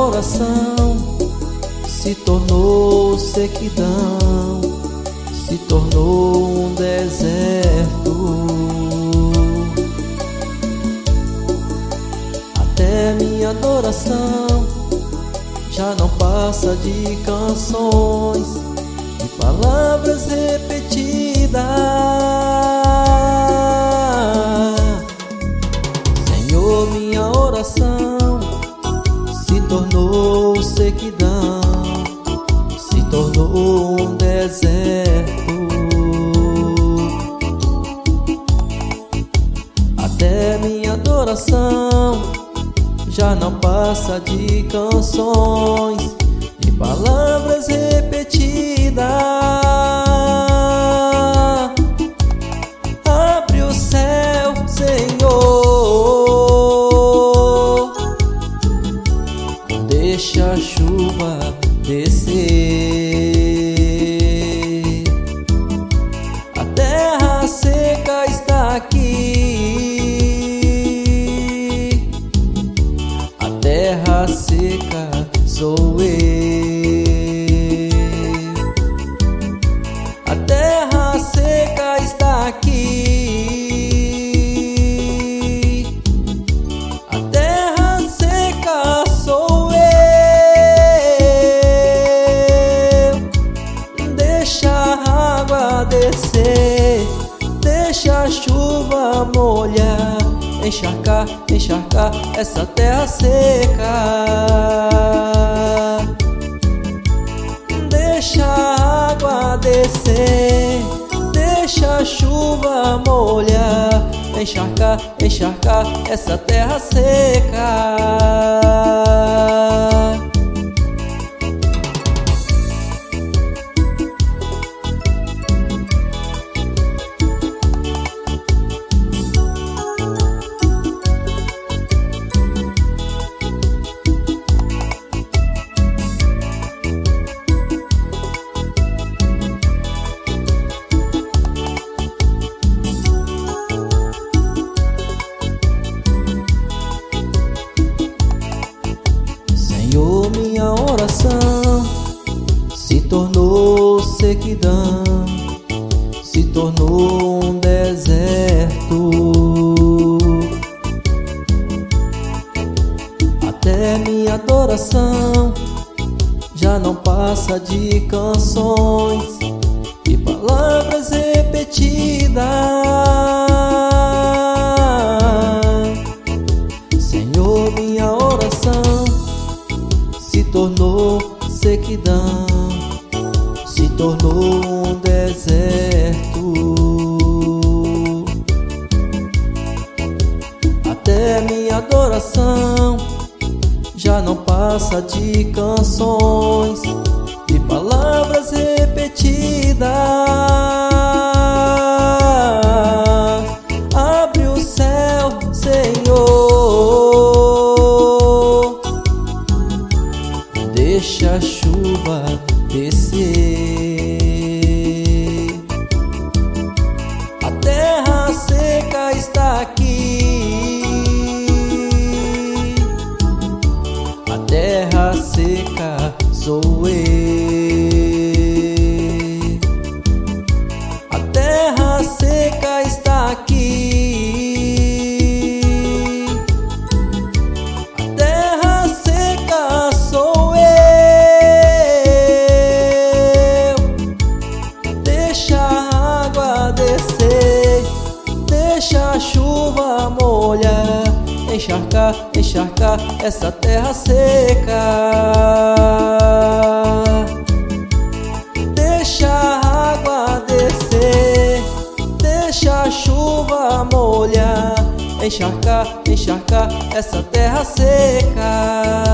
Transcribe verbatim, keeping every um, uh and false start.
oração se tornou sequidão, se tornou um deserto. Até minha adoração já não passa de canções, de palavras repetidas. Senhor, minha oração se tornou sequidão, se tornou um deserto. Até minha adoração já não passa de canções, de palavras repetidas. Abre o céu, Senhor, deixa a chuva descer. A terra seca está aqui, a terra seca sou eu. A terra seca está aqui, a terra seca sou eu. Deixa a água descer, deixa a chuva molhar, encharcar, encharcar essa terra seca. Deixa a água descer, deixa a chuva molhar, encharcar, encharcar essa terra seca. Senhor, minha oração se tornou sequidão, se tornou um deserto. Até minha adoração já não passa de canções, de palavras repetidas. Senhor, minha oração se tornou sequidão, se tornou um deserto. Até minha adoração já não passa de canções, de palavras repetidas. Abre o céu, Senhor, deixa a chuva descer. A terra seca está aqui, a terra seca sou eu. A terra seca está aqui, a terra seca sou eu. Deixa a água descer, deixa a chuva molhar, encharcar, encharcar essa terra seca. Deixa a água descer, deixa a chuva molhar, encharcar, encharcar essa terra seca.